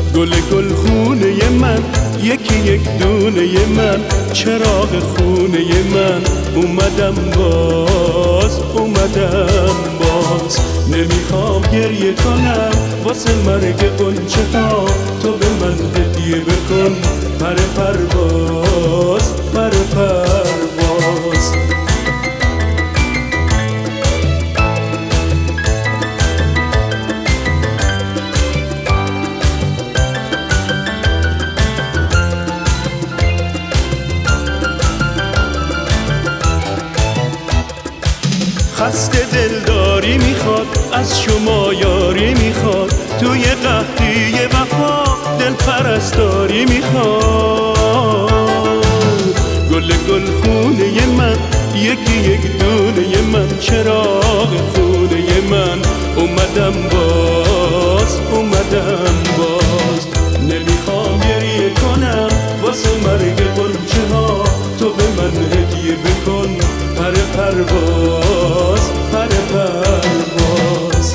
گل گل خونه من، یکی یک دونه من، چراغ خونه من. اومدم باز نمیخوام گریه کنم واسه مرگ غنچه ها. تو به من هدیه بکن پر پرواز، پر پرواز. خسته دلداری میخواد، از شما یاری میخواد، توی قحطی وفا دل پرستاری میخواد. گل گل خونه من، یکی یک دونه من، چراغ خونه من. اومدم باز نمیخوام گریه کنم واسه مرگ غنچه ها. تو به من هدیه بکن پر پرواز، پر پرواز.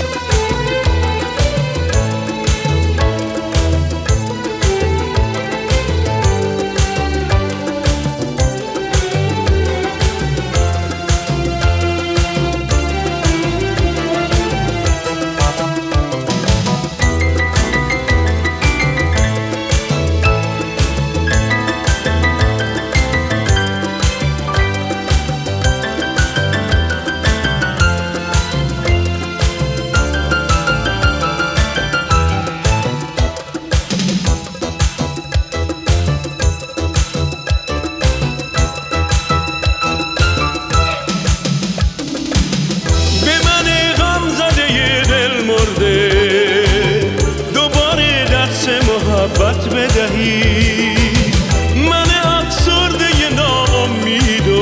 دوباره درس محبت بدهی، من افسرده ناامیدو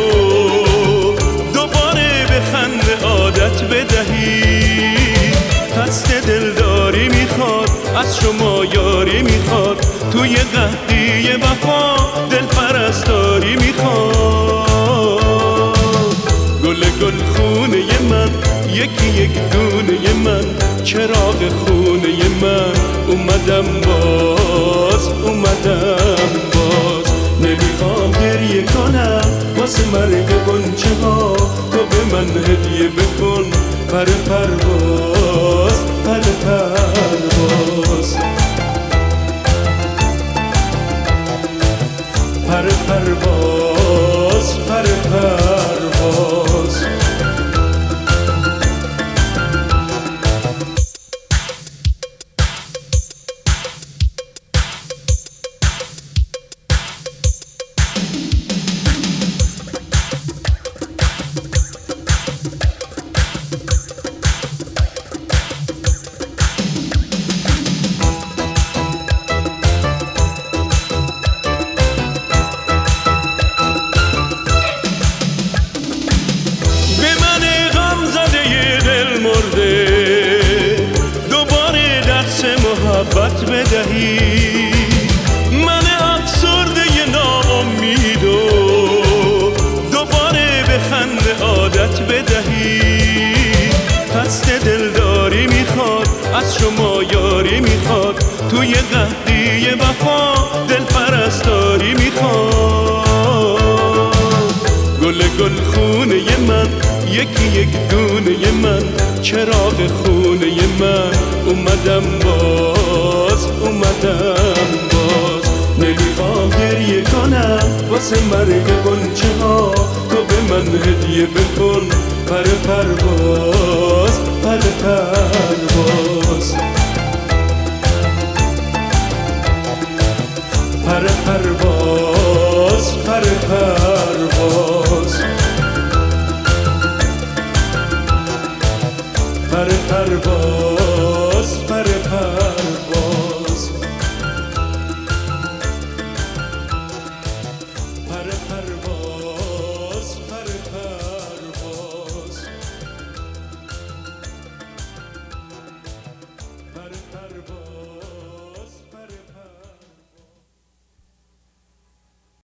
دوباره به خنده عادت بدهی. خسته دلداری میخواد، از شما یاری میخواد، توی قحطی وفا دل پرستاری میخواد. گل گل خونه من، یکی یک دونه من، چراغ خونه من. اومدم باز نمیخوام گریه کنم واسه مرگ غنچه ها. تو به من هدیه بکن پر پرواز، پر پرواز. پر پرواز، پر پرواز. دوباره درس محبت بدهی، من افسرده ناامیدو دوباره به خنده عادت بدهی. خسته دلداری میخواد، از شما یاری میخواد، توی قحطی وفا دل پرستاری میخواد. گل گل خونه من، یکی یک دونه من، چراغ خونه من. اومدم باز نمیخوام گریه کنم واسه مرگ غنچه ها. تو به من هدیه بکن پر پرواز، پر پرواز. پر پرواز، پر پرواز. پر پرواز.